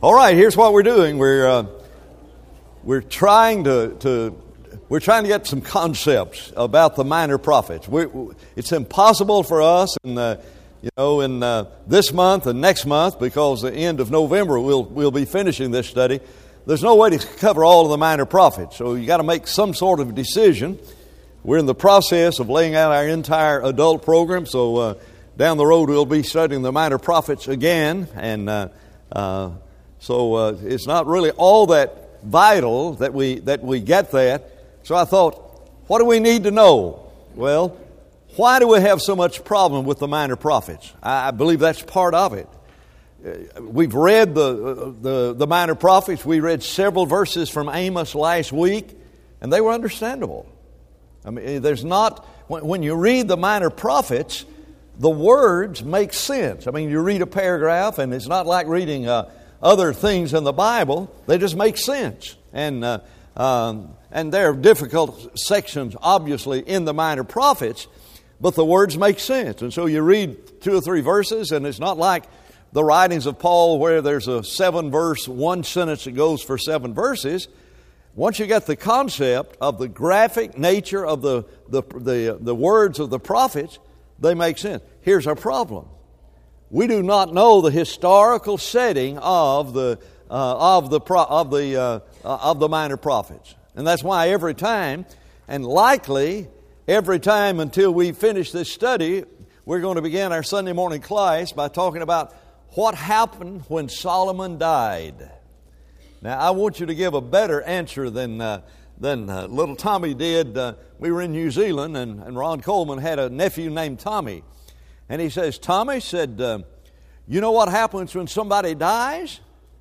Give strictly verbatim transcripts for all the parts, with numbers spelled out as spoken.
All right, here's what we're doing. We're uh, we're trying to, to we're trying to get some concepts about the minor prophets. We, it's impossible for us, in uh, you know, in uh, this month and next month, because the end of November we'll we'll be finishing this study. There's no way to cover all of the minor prophets, so you got to make some sort of decision. We're in the process of laying out our entire adult program, so uh, down the road we'll be studying the minor prophets again, and uh, uh, so uh, it's not really all that vital that we that we get that. So I thought, what do we need to know? Well, why do we have so much problem with the minor prophets? I, I believe that's part of it. Uh, we've read the, the the minor prophets. We read several verses from Amos last week, and they were understandable. I mean, there's not, when you read the minor prophets, the words make sense. I mean, you read a paragraph, and it's not like reading uh, other things in the Bible. They just make sense. And uh, um, and there are difficult sections, obviously, in the minor prophets, but the words make sense. And so you read two or three verses, and it's not like the writings of Paul where there's a seven-verse, one sentence that goes for seven verses. Once you get the concept of the graphic nature of the, the, the, the words of the prophets, they make sense. Here's our problem. We do not know the historical setting of the, uh, of the, of the, uh, of the minor prophets. And that's why every time, and likely every time until we finish this study, we're going to begin our Sunday morning class by talking about what happened when Solomon died. Now, I want you to give a better answer than uh, than uh, little Tommy did. Uh, we were in New Zealand, and, and Ron Coleman had a nephew named Tommy. And he says, Tommy said, uh, you know what happens when somebody dies?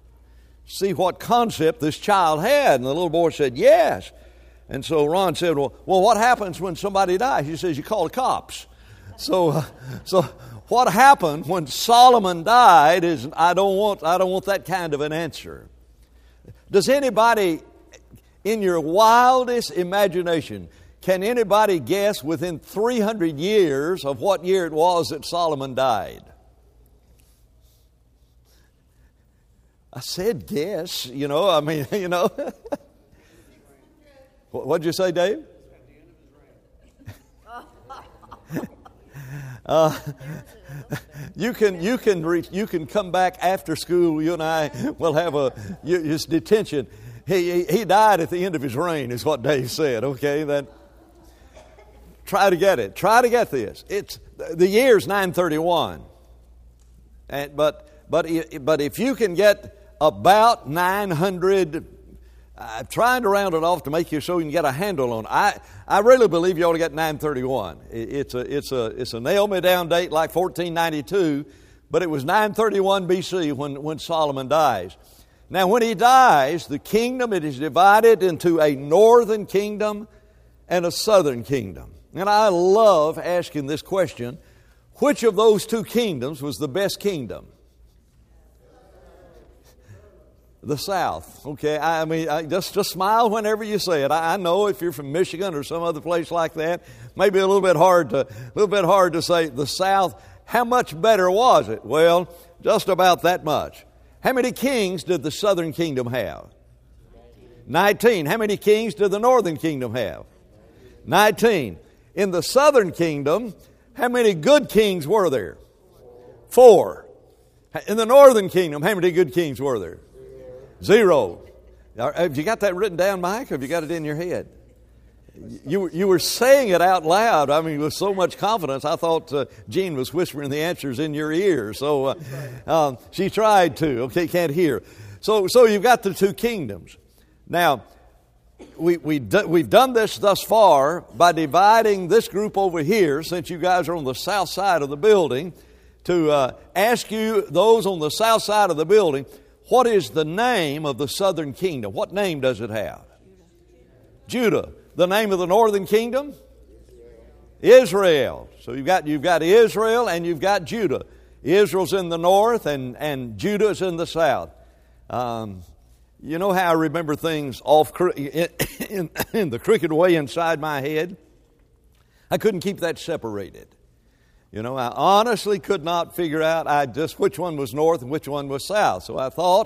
See what concept this child had. And the little boy said, yes. And so Ron said, well, well what happens when somebody dies? He says, you call the cops. So, uh, so what happened when Solomon died is, I don't want, I don't want that kind of an answer. Does anybody, in your wildest imagination, can anybody guess within three hundred years of what year it was that Solomon died? I said guess, you know, I mean, you know. What'd you say, Dave? Uh, you can you can reach, you can come back after school. You and I will have a his detention. He he died at the end of his reign, is what Dave said. Okay, that. Try to get it. Try to get this. It's the year's nine thirty-one, and but but but if you can get about nine hundred. I'm trying to round it off to make you so you can get a handle on it. I, I really believe you ought to get nine thirty-one. It's a it's a it's a nail me down date like fourteen ninety-two, but it was nine thirty-one B C when, when Solomon dies. Now when he dies, the kingdom, it is divided into a northern kingdom and a southern kingdom. And I love asking this question, which of those two kingdoms was the best kingdom? The South. Okay, I mean, I just just smile whenever you say it. I, I know if you're from Michigan or some other place like that, maybe a little bit hard to a little bit hard to say the South. How much better was it? Well, just about that much. How many kings did the Southern Kingdom have? Nineteen. How many kings did the Northern Kingdom have? Nineteen. In the Southern Kingdom, how many good kings were there? Four. In the Northern Kingdom, how many good kings were there? Zero. Have you got that written down, Mike? Or have you got it in your head? You, you were saying it out loud. I mean, with so much confidence, I thought uh, Jean was whispering the answers in your ear. So uh, um, she tried to. Okay, can't hear. So, so you've got the two kingdoms. Now, we, we do, we've done this thus far by dividing this group over here, since you guys are on the south side of the building, to uh, ask you, those on the south side of the building, what is the name of the southern kingdom? What name does it have? Judah. The name of the northern kingdom? Israel. So you've got you've got Israel and you've got Judah. Israel's in the north and, and Judah's in the south. Um, you know how I remember things off in, in, in the crooked way inside my head? I couldn't keep that separated. You know, I honestly could not figure out I just which one was north and which one was south. So I thought,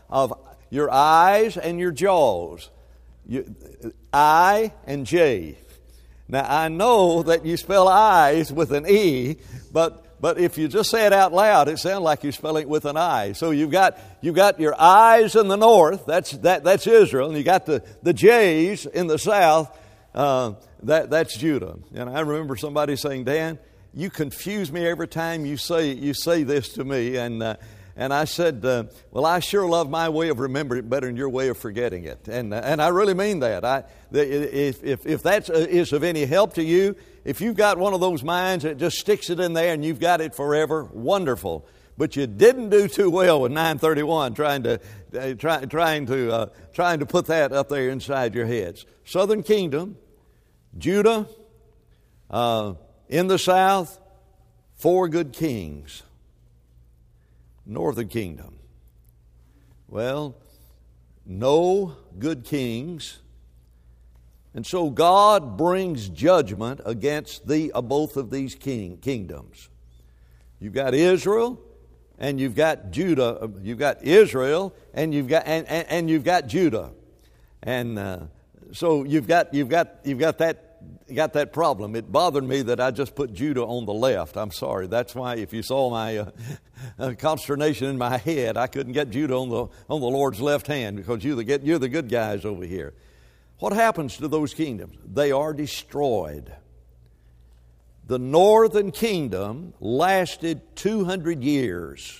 of your eyes and your jaws. You, I and J. Now, I know that you spell eyes with an E, but but if you just say it out loud, it sounds like you're spelling it with an I. So you've got you've got your eyes in the north, that's that that's Israel, and you got the, the J's in the south, uh, that that's Judah. And I remember somebody saying, Dan, you confuse me every time you say you say this to me, and uh, and I said, uh, well, I sure love my way of remembering it better than your way of forgetting it, and uh, and I really mean that. I if if if that is of any help to you, if you've got one of those minds that just sticks it in there and you've got it forever, wonderful. But you didn't do too well with nine thirty-one, trying to uh, try, trying to uh, trying to put that up there inside your heads. Southern Kingdom, Judah, uh, in the south, four good kings. Northern Kingdom, well, no good kings. And so God brings judgment against the uh, both of these king, kingdoms. You've got Israel and you've got Judah. You've got Israel and you've got and, and, and you've got Judah. And uh, so you've got you've got you've got that got that problem. It bothered me that I just put Judah on the left. I'm sorry. That's why if you saw my uh, uh, consternation in my head, I couldn't get Judah on the on the Lord's left hand, because you're the you're the good guys over here. What happens to those kingdoms? They are destroyed. The northern kingdom lasted two hundred years.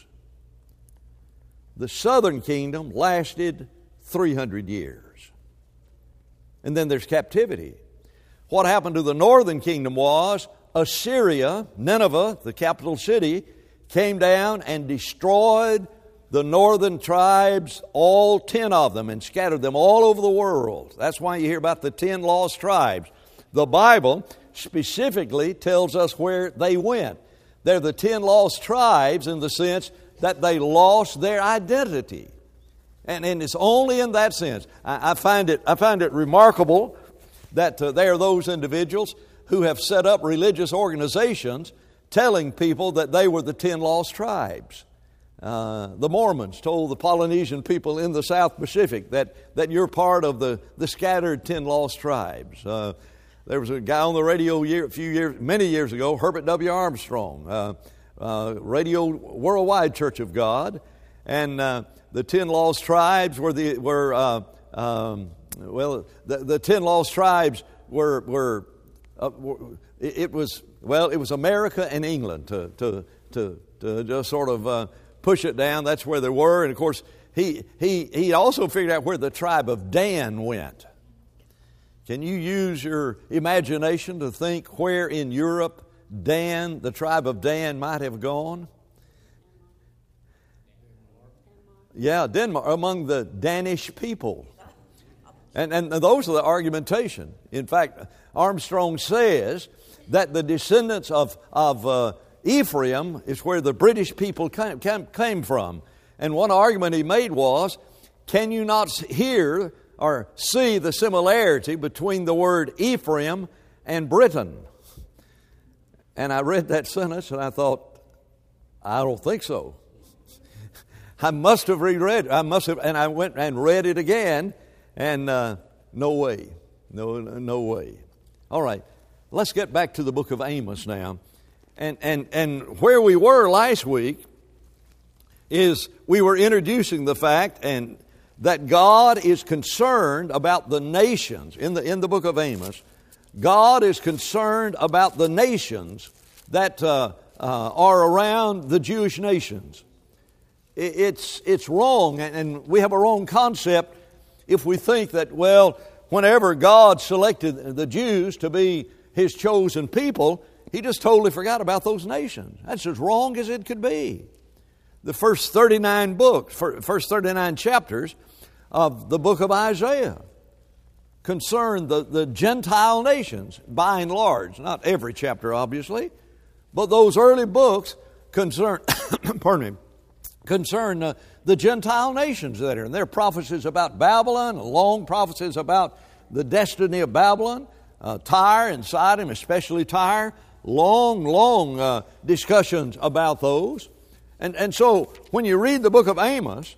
The southern kingdom lasted three hundred years. And then there's captivity. What happened to the northern kingdom was Assyria, Nineveh, the capital city, came down and destroyed the northern tribes, all ten of them, and scattered them all over the world. That's why you hear about the ten lost tribes. The Bible specifically tells us where they went. They're the ten lost tribes in the sense that they lost their identity. And, and it's only in that sense. I, I find it I find it remarkable that uh, there are those individuals who have set up religious organizations telling people that they were the ten lost tribes. Uh, the Mormons told the Polynesian people in the South Pacific that, that you're part of the, the scattered ten lost tribes. Uh, there was a guy on the radio year, a few years, many years ago, Herbert W. Armstrong, uh, uh, Radio Worldwide Church of God, and uh, the ten lost tribes were the were uh, um, well the, the ten lost tribes were were, uh, were it was well it was America and England to to to, to just sort of uh, push it down. That's where they were. And of course, he he he also figured out where the tribe of Dan went. Can you use your imagination to think where in Europe Dan, the tribe of Dan, might have gone? Yeah, Denmark, among the Danish people. And, and those are the argumentation. In fact, Armstrong says that the descendants of, of uh, Ephraim is where the British people came, came, came from. And one argument he made was, can you not hear or see the similarity between the word Ephraim and Britain? And I read that sentence and I thought, I don't think so. I must have reread, I must have, and I went and read it again, and uh, no way, no, no way. All right, let's get back to the book of Amos now, and and and where we were last week is we were introducing the fact and that God is concerned about the nations in the in the book of Amos. God is concerned about the nations that uh, uh, are around the Jewish nations. It's it's wrong, and we have a wrong concept if we think that, well, whenever God selected the Jews to be His chosen people, He just totally forgot about those nations. That's as wrong as it could be. The first thirty-nine books, first thirty-nine chapters of the book of Isaiah concern the, the Gentile nations, by and large. Not every chapter, obviously, but those early books concern, pardon me, concern uh, the Gentile nations that are. And there are prophecies about Babylon, long prophecies about the destiny of Babylon, uh, Tyre and Sidon, especially Tyre, long, long uh, discussions about those. And, and so when you read the book of Amos,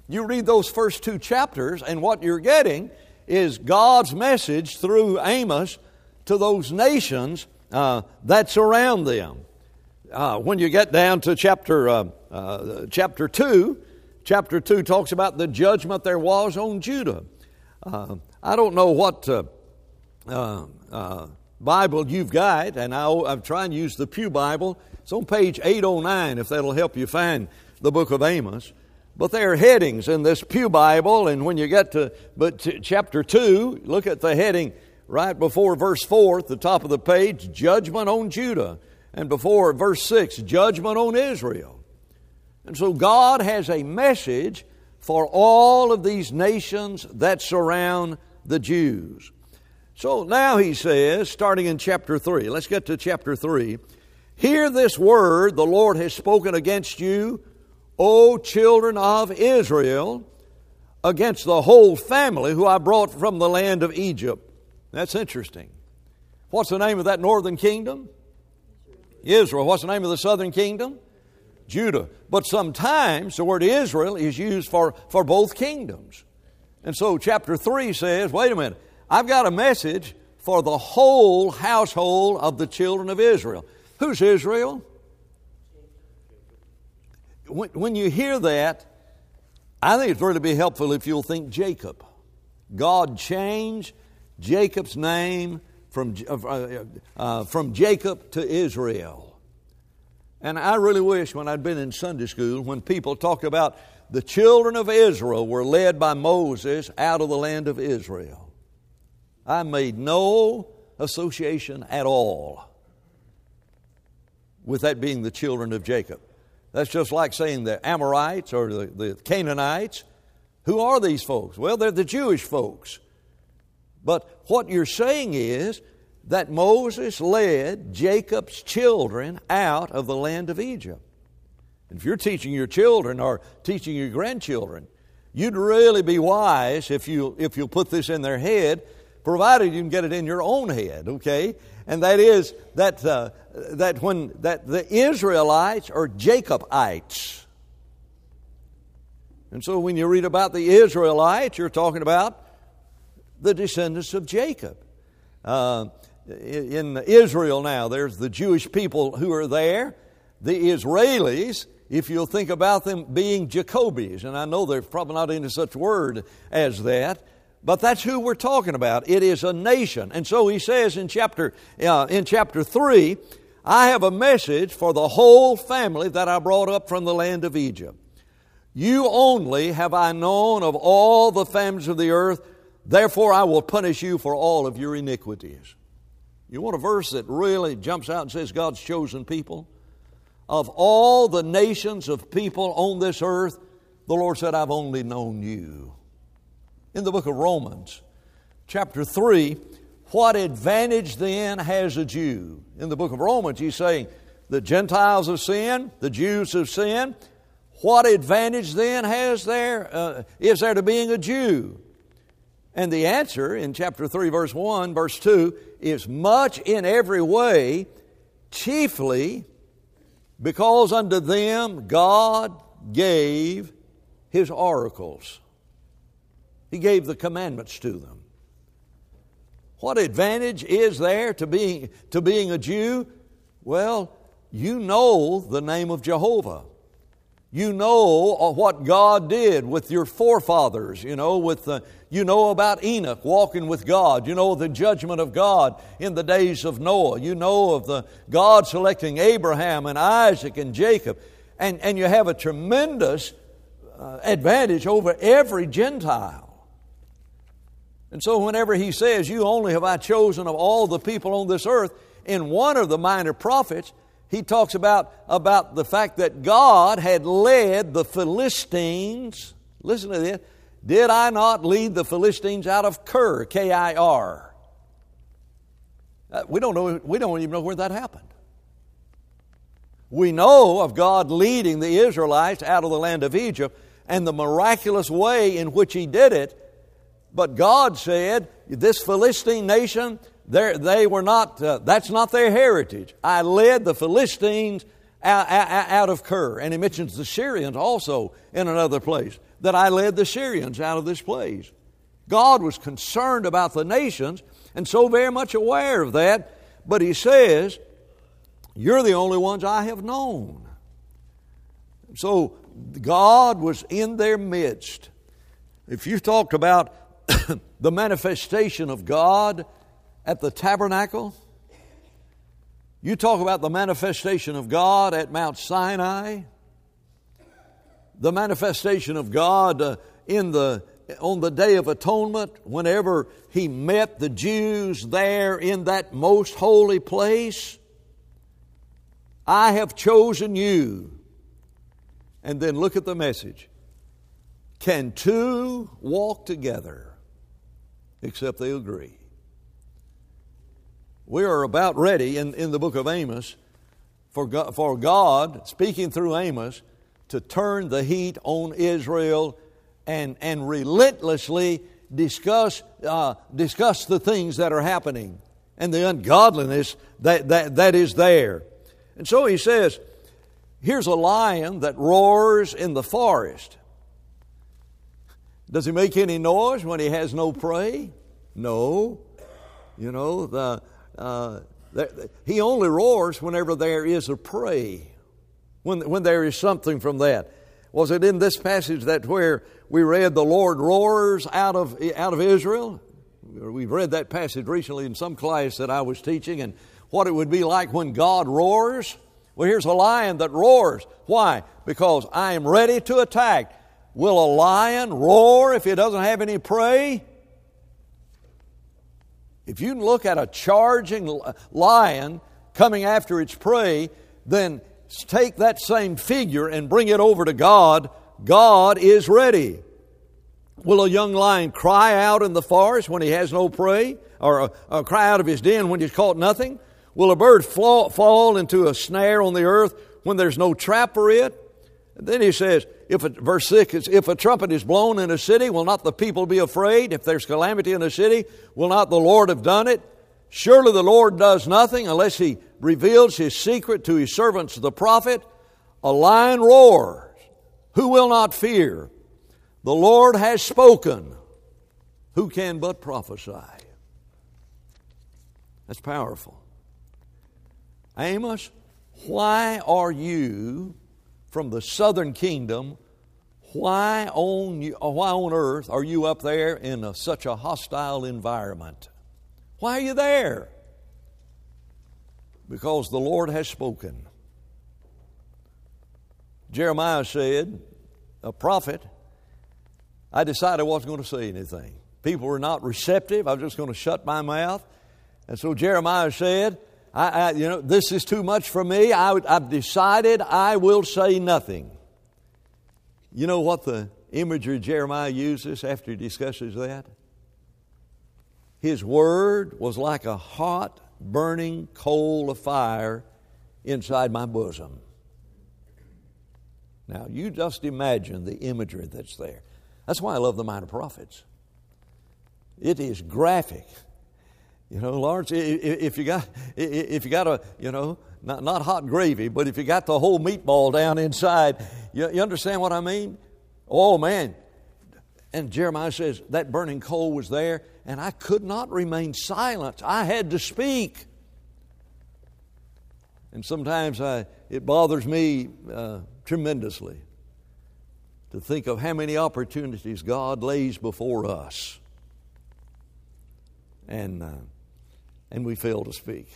You read those first two chapters, and what you're getting is God's message through Amos to those nations uh, that surround them. Uh, when you get down to chapter uh, uh, chapter two, chapter two talks about the judgment there was on Judah. Uh, I don't know what uh, uh, uh, Bible you've got, and I, I'm trying to use the Pew Bible. It's on page eight oh nine, if that'll help you find the book of Amos. But there are headings in this Pew Bible, and when you get to but to chapter two, look at the heading right before verse four at the top of the page, Judgment on Judah. And before verse six, Judgment on Israel. And so God has a message for all of these nations that surround the Jews. So now he says, starting in chapter three, let's get to chapter three. Hear this word the Lord has spoken against you, O children of Israel, against the whole family who I brought from the land of Egypt. That's interesting. What's the name of that northern kingdom? Israel. What's the name of the southern kingdom? Judah. But sometimes the word Israel is used for, for both kingdoms. And so chapter three says, wait a minute, I've got a message for the whole household of the children of Israel. Who's Israel? When, when you hear that, I think it's going to be helpful if you'll think Jacob. God changed Jacob's name from, uh, uh, from Jacob to Israel. And I really wish when I'd been in Sunday school, when people talked about the children of Israel were led by Moses out of the land of Israel. I made no association at all with that being the children of Jacob. That's just like saying the Amorites or the, the Canaanites. Who are these folks? Well, they're the Jewish folks. But what you're saying is that Moses led Jacob's children out of the land of Egypt. And if you're teaching your children or teaching your grandchildren, you'd really be wise if you if you put this in their head, provided you can get it in your own head, okay? And that is that uh, that when that the Israelites are Jacobites. And so when you read about the Israelites, you're talking about the descendants of Jacob. Uh, in Israel now, there's the Jewish people who are there. The Israelis, if you'll think about them being Jacobis, and I know there's probably not any such word as that, but that's who we're talking about. It is a nation. And so he says in chapter uh, in chapter three, I have a message for the whole family that I brought up from the land of Egypt. You only have I known of all the families of the earth, therefore I will punish you for all of your iniquities. You want a verse that really jumps out and says God's chosen people? Of all the nations of people on this earth, the Lord said, I've only known you. In the book of Romans, chapter three, what advantage then has a Jew? In the book of Romans, he's saying, the Gentiles have sinned, the Jews have sinned. What advantage then has there, uh, is there to being a Jew? And the answer in chapter three, verse one, verse two, is much in every way, chiefly because unto them God gave His oracles. He gave the commandments to them. What advantage is there to being, to being a Jew? Well, you know the name of Jehovah. You know what God did with your forefathers. You know, with the, you know about Enoch walking with God. You know the judgment of God in the days of Noah. You know of the God selecting Abraham and Isaac and Jacob. And, and you have a tremendous uh, advantage over every Gentile. And so whenever he says, you only have I chosen of all the people on this earth, in one of the minor prophets, he talks about, about the fact that God had led the Philistines. Listen to this. Did I not lead the Philistines out of Kir, K I R? Uh, we don't know, we don't even know where that happened. We know of God leading the Israelites out of the land of Egypt and the miraculous way in which He did it. But God said, this Philistine nation, they were not, uh, that's not their heritage. I led the Philistines out, out, out of Kir. And He mentions the Syrians also in another place. that I led the Syrians out of this place. God was concerned about the nations and so very much aware of that. But He says, you're the only ones I have known. So God was in their midst. If you talked about the manifestation of God at the tabernacle, you talk about the manifestation of God at Mount Sinai, the manifestation of God uh, in the on the Day of Atonement, whenever He met the Jews there in that most holy place. I have chosen you. And then look at the message. Can two walk together except they agree? We are about ready in, in the book of Amos for God, for God, speaking through Amos, to turn the heat on Israel and, and relentlessly discuss, uh, discuss the things that are happening and the ungodliness that, that, that is there. And so He says, here's a lion that roars in the forest. Does he make any noise when he has no prey? No. You know, the, uh, the, he only roars whenever there is a prey, when, when there is something from that. Was it in this passage that where we read the Lord roars out of, out of Israel? We've read that passage recently in some class that I was teaching, and what it would be like when God roars. Well, here's a lion that roars. Why? Because I am ready to attack. Will a lion roar if it doesn't have any prey? If you look at a charging lion coming after its prey, then take that same figure and bring it over to God. God is ready. Will a young lion cry out in the forest when he has no prey? Or uh, uh, cry out of his den when he's caught nothing? Will a bird fall, fall into a snare on the earth when there's no trap for it? And then he says, if a, verse six, if a trumpet is blown in a city, will not the people be afraid? If there's calamity in a city, will not the Lord have done it? Surely the Lord does nothing unless He reveals His secret to His servants the prophet. A lion roars. Who will not fear? The Lord has spoken. Who can but prophesy? That's powerful. Amos, why are you from the southern kingdom? Why on, why on earth are you up there in a, such a hostile environment? Why are you there? Because the Lord has spoken. Jeremiah said, a prophet, I decided I wasn't going to say anything. People were not receptive. I was just going to shut my mouth. And so Jeremiah said, I, I, you know, this is too much for me. I, I've decided I will say nothing. You know what the imagery Jeremiah uses after he discusses that? His word was like a hot, burning coal of fire inside my bosom. Now, you just imagine the imagery that's there. That's why I love the Minor Prophets. It is graphic. You know, Lawrence, if you got, if you got a, you know, not, not hot gravy, but if you got the whole meatball down inside, you, you understand what I mean? Oh, man. And Jeremiah says, that burning coal was there, and I could not remain silent. I had to speak. And sometimes I, it bothers me uh, tremendously to think of how many opportunities God lays before us. And uh, and we fail to speak.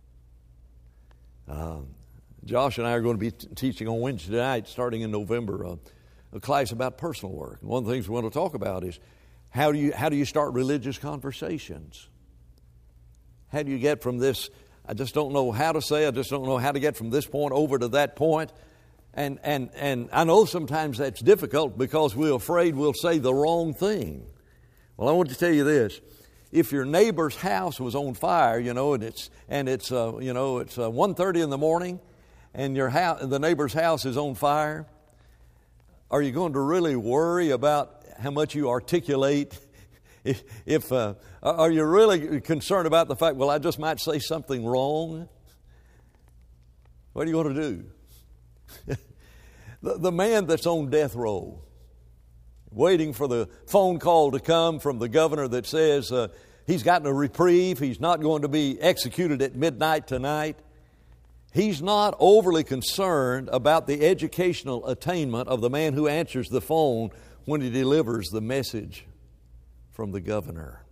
Um, Josh and I are going to be t- teaching on Wednesday night, starting in November, uh, a class about personal work. And one of the things we want to talk about is how do you how do you start religious conversations? How do you get from this, I just don't know how to say, I just don't know how to get from this point over to that point. And and and I know sometimes that's difficult because we're afraid we'll say the wrong thing. Well, I want to tell you this. If your neighbor's house was on fire, you know, and it's and it's uh, you know it's uh, one thirty in the morning, and your house, the neighbor's house is on fire, are you going to really worry about how much you articulate? If, if uh, are you really concerned about the fact, well, I just might say something wrong? What are you going to do? the, the man that's on death row, waiting for the phone call to come from the governor that says uh, he's gotten a reprieve, he's not going to be executed at midnight tonight. He's not overly concerned about the educational attainment of the man who answers the phone when he delivers the message from the governor.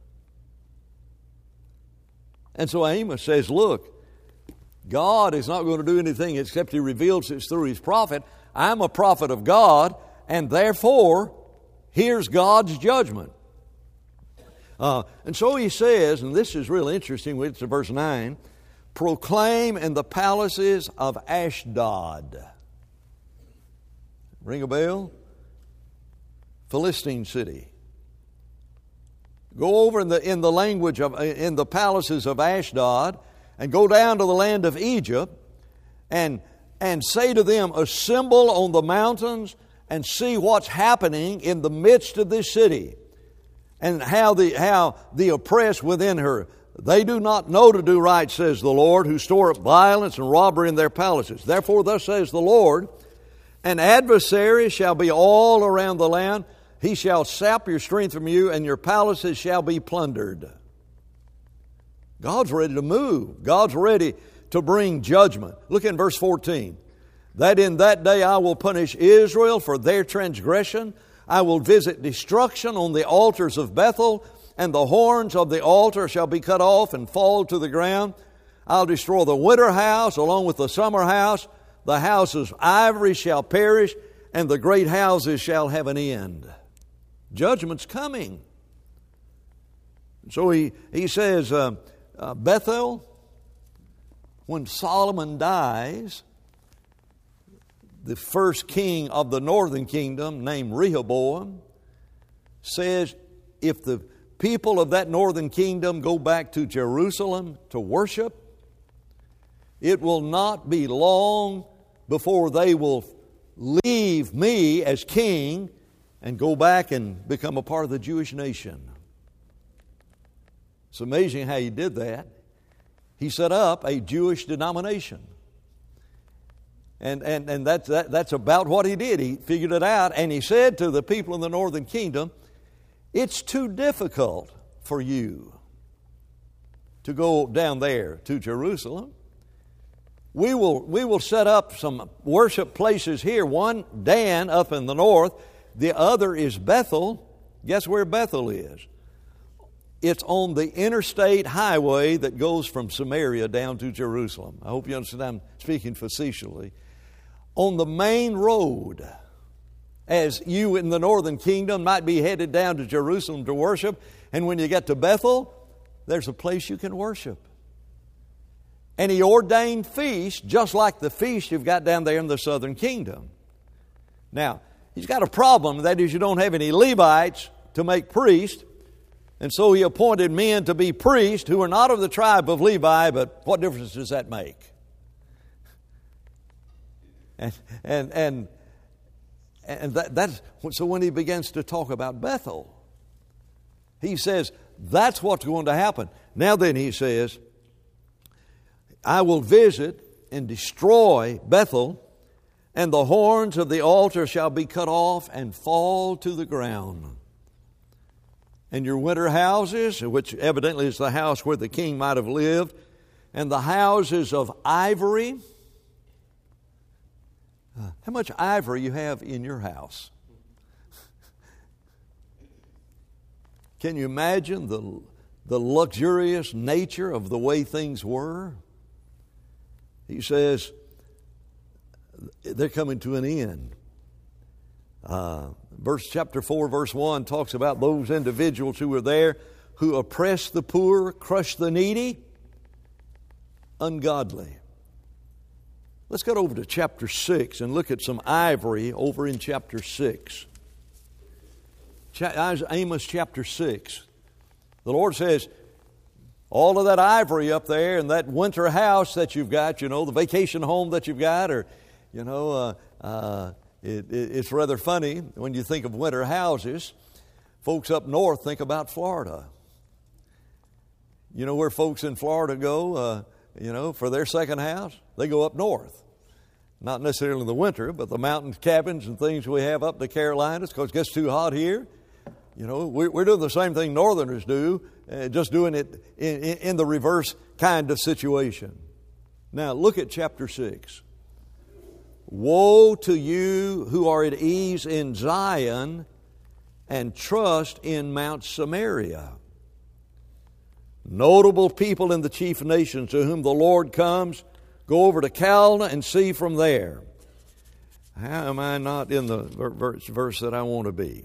And so Amos says, look, God is not going to do anything except He reveals it through His prophet. I'm a prophet of God, and therefore, here's God's judgment. Uh, and so he says, and this is real interesting, we get to verse nine, proclaim in the palaces of Ashdod. Ring a bell? Philistine city. Go over in the in the language of in the palaces of Ashdod and go down to the land of Egypt and and say to them, assemble on the mountains and see what's happening in the midst of this city, and how the how the oppressed within her. They do not know to do right, says the Lord, who store up violence and robbery in their palaces. Therefore, thus says the Lord, an adversary shall be all around the land. He shall sap your strength from you, and your palaces shall be plundered. God's ready to move. God's ready to bring judgment. Look in verse fourteen. That in that day I will punish Israel for their transgression. I will visit destruction on the altars of Bethel, and the horns of the altar shall be cut off and fall to the ground. I'll destroy the winter house along with the summer house. The houses of ivory shall perish, and the great houses shall have an end. Judgment's coming. So he, he says, uh, uh, Bethel, when Solomon dies, the first king of the northern kingdom, named Rehoboam, says, if the people of that northern kingdom go back to Jerusalem to worship, it will not be long before they will leave me as king and go back and become a part of the Jewish nation. It's amazing how he did that. He set up a Jewish denomination. And, and, and that's, that, that's about what he did. He figured it out, and he said to the people in the northern kingdom, it's too difficult for you to go down there to Jerusalem. We will, we will set up some worship places here. One, Dan, up in the north. The other is Bethel. Guess where Bethel is? It's on the interstate highway that goes from Samaria down to Jerusalem. I hope you understand I'm speaking facetiously. On the main road, as you in the northern kingdom might be headed down to Jerusalem to worship, and when you get to Bethel, there's a place you can worship. And He ordained feasts just like the feast you've got down there in the southern kingdom. Now, He's got a problem. That is, you don't have any Levites to make priests. And so He appointed men to be priests who are not of the tribe of Levi, but what difference does that make? And and and, and that, that's so when He begins to talk about Bethel, He says that's what's going to happen. Now then, He says, I will visit and destroy Bethel, and the horns of the altar shall be cut off and fall to the ground. And your winter houses, which evidently is the house where the king might have lived, and the houses of ivory. Uh, how much ivory you have in your house? Can you imagine the, the luxurious nature of the way things were? He says, they're coming to an end. Uh, verse chapter four, verse one talks about those individuals who were there who oppress the poor, crush the needy, ungodly. Let's get over to chapter six and look at some ivory over in chapter six. Amos chapter six. The Lord says, all of that ivory up there and that winter house that you've got, you know, the vacation home that you've got, or, you know, uh, uh, it, it, it's rather funny when you think of winter houses. Folks up north think about Florida. You know where folks in Florida go, uh, you know, for their second house? They go up north. Not necessarily in the winter, but the mountain cabins and things we have up in the Carolinas because it gets too hot here. You know, we're doing the same thing Northerners do, uh, just doing it in, in the reverse kind of situation. Now, look at chapter six. Woe to you who are at ease in Zion and trust in Mount Samaria. Notable people in the chief nations to whom the Lord comes, go over to Calneh and see from there. How am I not in the verse, verse that I want to be?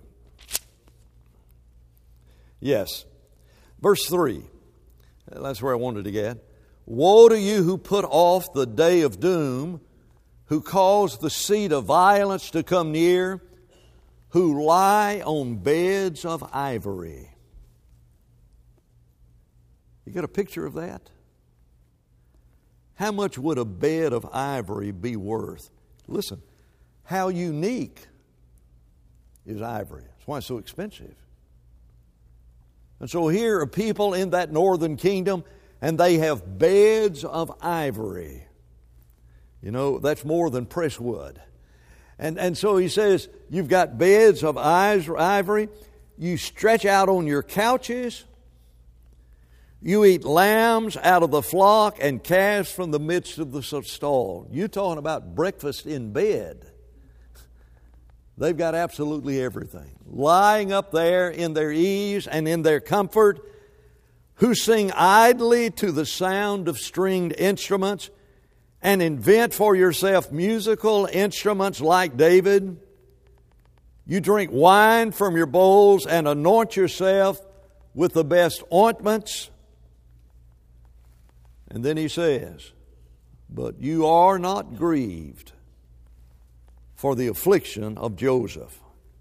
Yes. Verse three. That's where I wanted to get. Woe to you who put off the day of doom, who cause the seat of violence to come near, who lie on beds of ivory. You got a picture of that? How much would a bed of ivory be worth? Listen, how unique is ivory? That's why it's so expensive. And so here are people in that northern kingdom, and they have beds of ivory. You know, that's more than pressed wood. And, and so he says, you've got beds of ivory. You stretch out on your couches. You eat lambs out of the flock and calves from the midst of the stall. You're talking about breakfast in bed. They've got absolutely everything. Lying up there in their ease and in their comfort, who sing idly to the sound of stringed instruments and invent for yourself musical instruments like David. You drink wine from your bowls and anoint yourself with the best ointments. And then he says, but you are not grieved for the affliction of Joseph.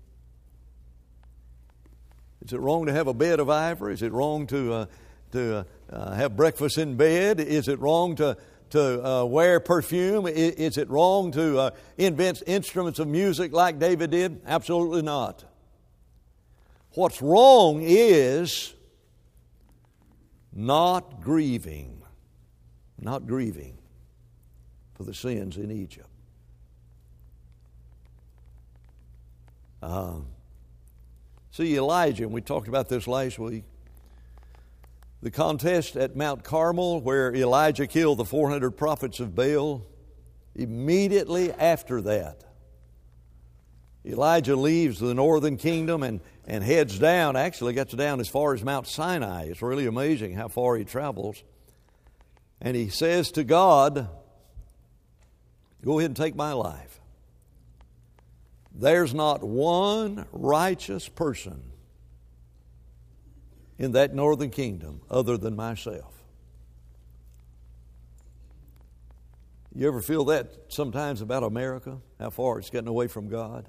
Is it wrong to have a bed of ivory? Is it wrong to uh, to uh, have breakfast in bed? Is it wrong to to uh, wear perfume? Is, is it wrong to uh, invent instruments of music like David did? Absolutely not. What's wrong is not grieving. Not grieving for the sins in Egypt. Um, see, Elijah, and we talked about this last week, the contest at Mount Carmel where Elijah killed the four hundred prophets of Baal, immediately after that, Elijah leaves the northern kingdom and, and heads down, actually gets down as far as Mount Sinai. It's really amazing how far he travels. And he says to God, go ahead and take my life. There's not one righteous person in that northern kingdom other than myself. You ever feel that sometimes about America? How far it's getting away from God?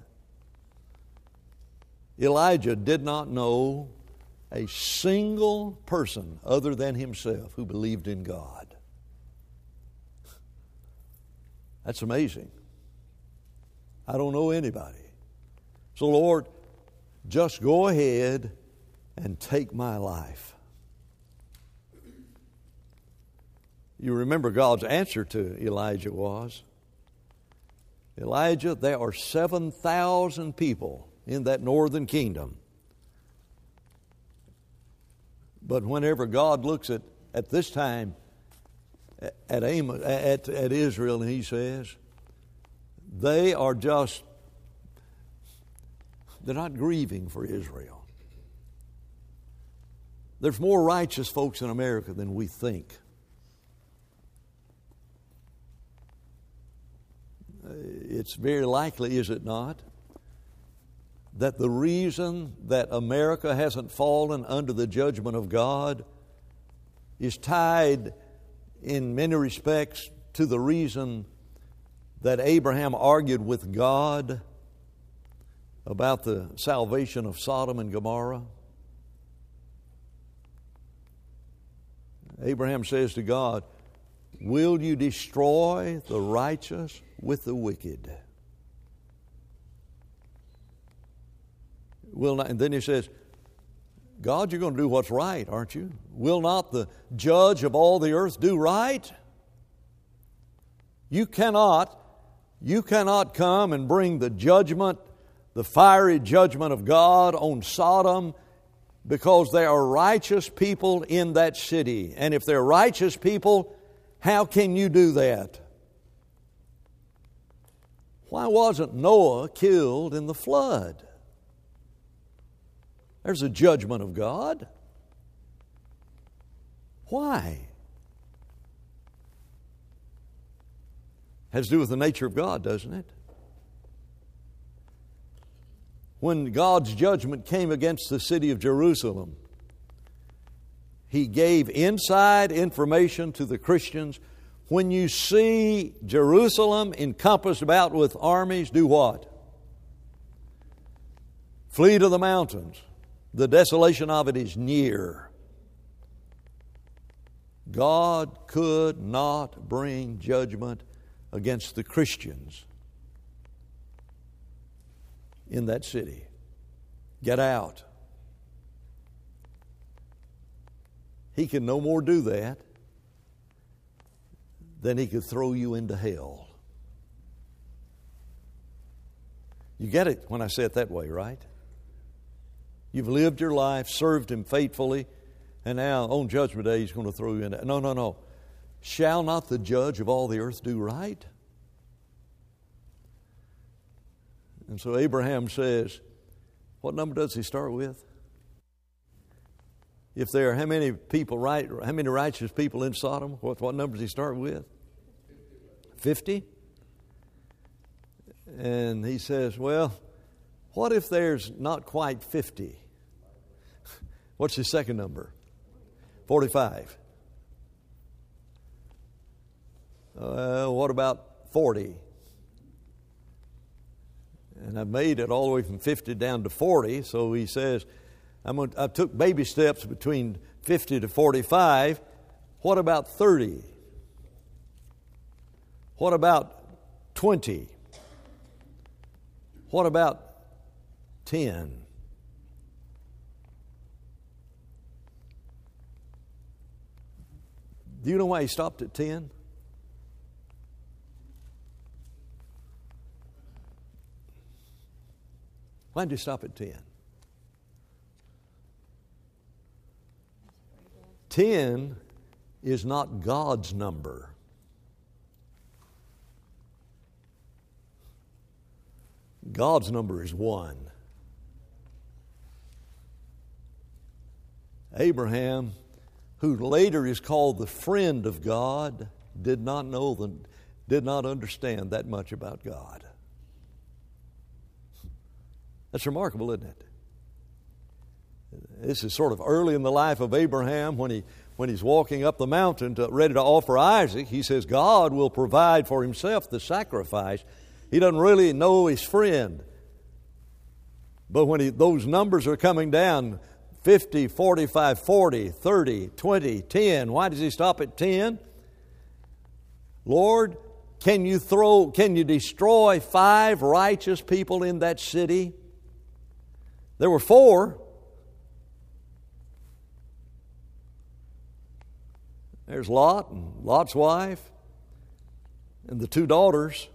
Elijah did not know a single person other than himself who believed in God. That's amazing. I don't know anybody. So, Lord, just go ahead and take my life. You remember God's answer to Elijah was, Elijah, there are seven thousand people in that northern kingdom. But whenever God looks at, at this time, At, Amos, at, at Israel, and he says, they are just, they're not grieving for Israel. There's more righteous folks in America than we think. It's very likely, is it not, that the reason that America hasn't fallen under the judgment of God is tied in many respects to the reason that Abraham argued with God about the salvation of Sodom and Gomorrah. Abraham says to God, will you destroy the righteous with the wicked? Will not, and then he says, God, you're going to do what's right, aren't you? Will not the judge of all the earth do right? You cannot You cannot come and bring the judgment, the fiery judgment of God on Sodom, because there are righteous people in that city. And if they're righteous people, how can you do that? Why wasn't Noah killed in the flood? There's a judgment of God. Why? Has to do with the nature of God, doesn't it? When God's judgment came against the city of Jerusalem, He gave inside information to the Christians. When you see Jerusalem encompassed about with armies, do what? Flee to the mountains. The desolation of it is near. God could not bring judgment against the Christians in that city. Get out. He can no more do that than He could throw you into hell. You get it when I say it that way, right? You've lived your life, served Him faithfully, and now on Judgment Day He's going to throw you into... No, no, no. Shall not the judge of all the earth do right? And so Abraham says, what number does he start with? If there are how many people right, how many righteous people in Sodom? What, what number does he start with? Fifty. And he says, well, what if there's not quite fifty? What's his second number? Forty-five. Uh, what about forty? And I've made it all the way from fifty down to forty. So he says, I'm going to, I took baby steps between fifty to forty-five. What about thirty? What about twenty? What about ten? Do you know why he stopped at ten? Why did he stop at ten? Ten is not God's number. God's number is one. Abraham, who later is called the friend of God, did not know the, did not understand that much about God. That's remarkable, isn't it? This is sort of early in the life of Abraham when he when he's walking up the mountain to, ready to offer Isaac. He says God will provide for himself the sacrifice. He doesn't really know his friend. But when he, those numbers are coming down, fifty, forty-five, forty, thirty, twenty, ten, why does he stop at ten? Lord, can you throw, can you destroy five righteous people in that city? There were four. There's Lot and Lot's wife and the two daughters.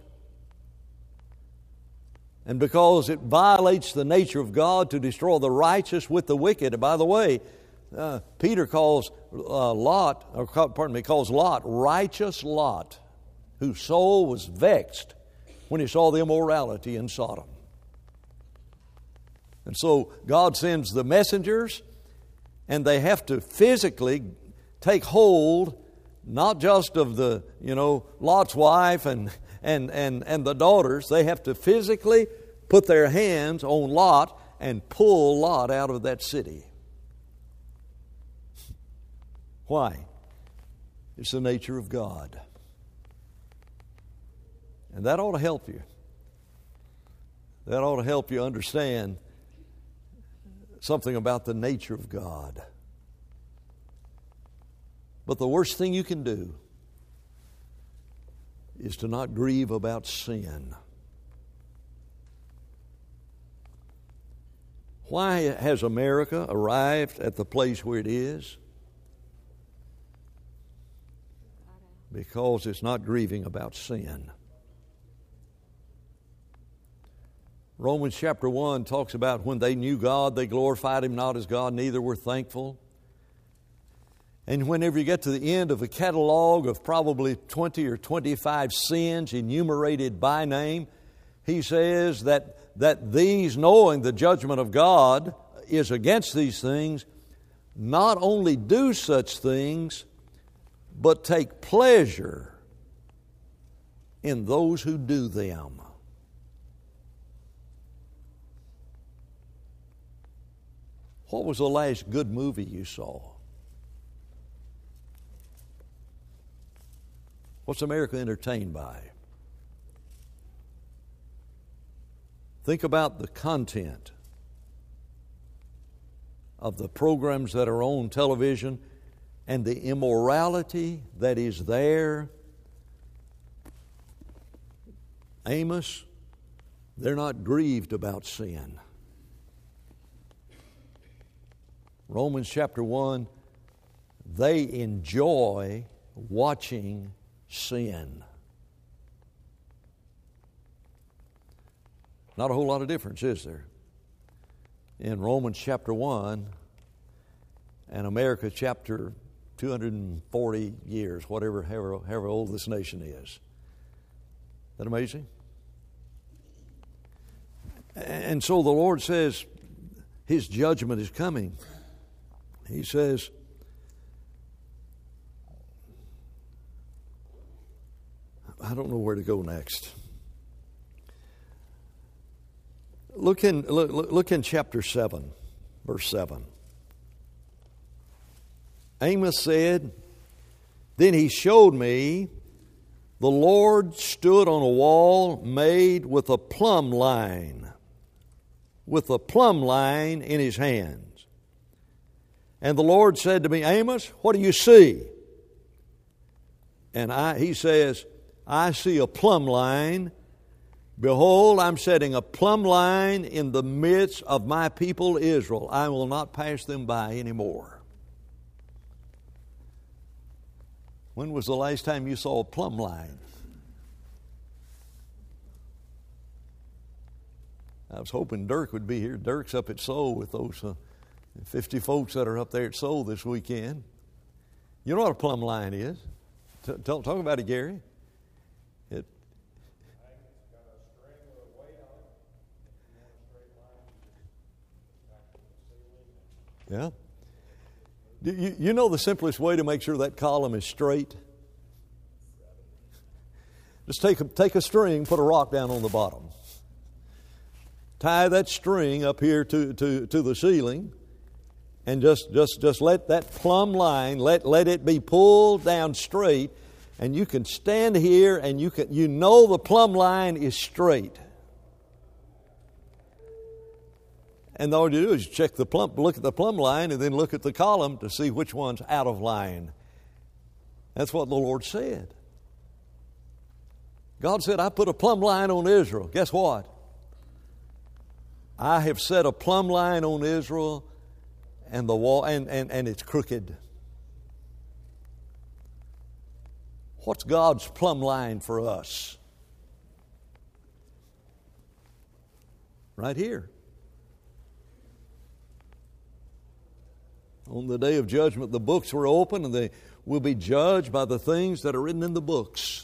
And because it violates the nature of God to destroy the righteous with the wicked. And by the way, uh, Peter calls uh, Lot, or pardon me, calls Lot righteous Lot, whose soul was vexed when he saw the immorality in Sodom. And so God sends the messengers, and they have to physically take hold, not just of the, you know, Lot's wife and and and and the daughters. They have to physically put their hands on Lot and pull Lot out of that city. Why? It's the nature of God. And that ought to help you. That ought to help you understand something about the nature of God. But the worst thing you can do is to not grieve about sin. Why has America arrived at the place where it is? Because it's not grieving about sin. Romans chapter one talks about when they knew God, they glorified Him not as God, neither were thankful. And whenever you get to the end of a catalog of probably twenty or twenty-five sins enumerated by name, he says that, that these, knowing the judgment of God is against these things, not only do such things, but take pleasure in those who do them. What was the last good movie you saw? What's America entertained by? Think about the content of the programs that are on television and the immorality that is there. Amos, they're not grieved about sin. Romans chapter one, they enjoy watching sin. Not a whole lot of difference, is there? In Romans chapter one and America chapter two hundred forty years, whatever, however, however old this nation is. Isn't that amazing? And so the Lord says His judgment is coming. He says, I don't know where to go next. Look in, look, look in chapter seven, verse seven. Amos said, then he showed me the Lord stood on a wall made with a plumb line, with a plumb line in His hands. And the Lord said to me, Amos, what do you see? And I, he says, I see a plumb line. Behold, I'm setting a plumb line in the midst of my people Israel. I will not pass them by anymore. When was the last time you saw a plumb line? I was hoping Dirk would be here. Dirk's up at Seoul with those uh, fifty folks that are up there at Seoul this weekend. You know what a plumb line is? T- talk, talk about it, Gary. It, yeah. You, you know the simplest way to make sure that column is straight? Just take a, take a string, put a rock down on the bottom. Tie that string up here to, to, to the ceiling, and just, just, just let that plumb line, let, let it be pulled down straight, and you can stand here and you can you know the plumb line is straight. And all you do is check the plumb, look at the plumb line, and then look at the column to see which one's out of line. That's what the Lord said. God said, I put a plumb line on Israel. Guess what? I have set a plumb line on Israel, and the wall and, and, and it's crooked. What's God's plumb line for us? Right here. On the day of judgment, the books were open, and they will be judged by the things that are written in the books.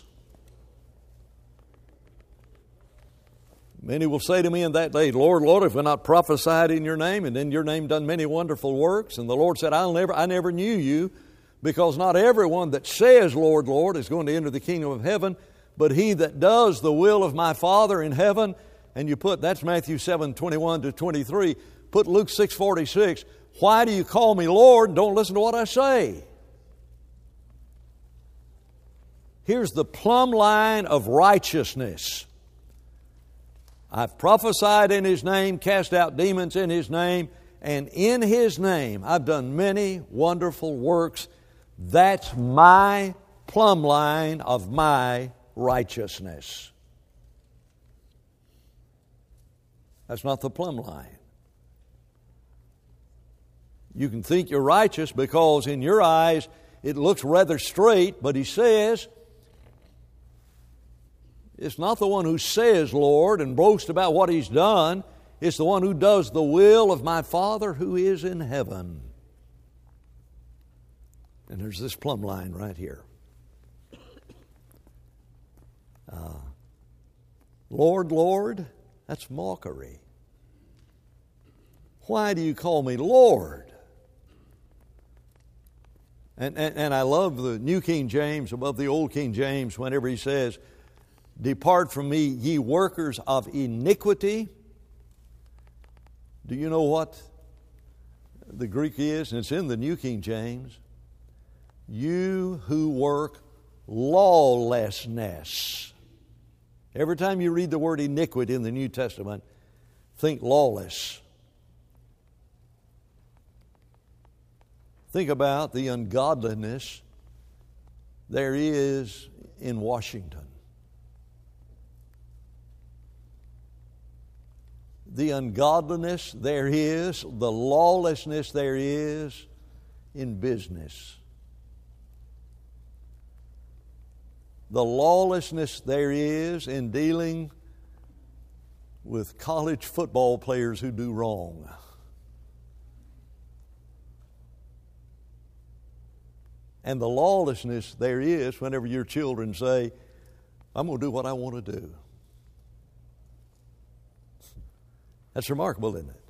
Many will say to me in that day, Lord, Lord, have we not prophesied in your name, and in your name done many wonderful works? And the Lord said, I'll never, I never knew you, because not everyone that says, Lord, Lord, is going to enter the kingdom of heaven, but he that does the will of my Father in heaven. And you put, that's Matthew seven, twenty-one to twenty-three. Put Luke six, forty-six. Why do you call me Lord and don't listen to what I say? Here's the plumb line of righteousness. I've prophesied in His name, cast out demons in His name, and in His name I've done many wonderful works. That's my plumb line of my righteousness. That's not the plumb line. You can think you're righteous because in your eyes it looks rather straight, but He says, It's not the one who says, Lord, and boasts about what He's done. It's the one who does the will of my Father who is in heaven. And there's this plumb line right here. Uh, Lord, Lord, that's mockery. Why do you call me Lord? And, and, and I love the New King James above the Old King James whenever he says, depart from me, ye workers of iniquity. Do you know what the Greek is? And it's in the New King James. You who work lawlessness. Every time you read the word iniquity in the New Testament, think lawless. Think about the ungodliness there is in Washington. The ungodliness there is, the lawlessness there is in business. The lawlessness there is in dealing with college football players who do wrong. And the lawlessness there is whenever your children say, I'm going to do what I want to do. That's remarkable, isn't it?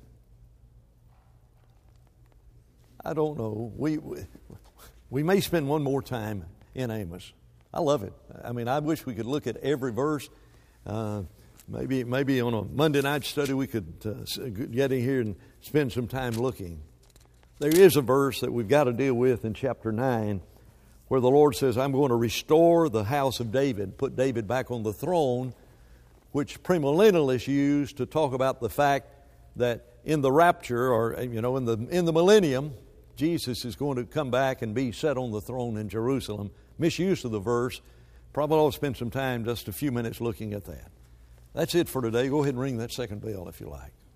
I don't know. We, we, we may spend one more time in Amos. I love it. I mean, I wish we could look at every verse. Uh, maybe maybe on a Monday night study we could uh, get in here and spend some time looking. There is a verse that we've got to deal with in chapter nine where the Lord says, I'm going to restore the house of David, put David back on the throne, which premillennialists use to talk about the fact that in the rapture, or you know, in the in the millennium, Jesus is going to come back and be set on the throne in Jerusalem. Misuse of the verse. Probably I'll spend some time, just a few minutes, looking at that. That's it for today. Go ahead and ring that second bell if you like.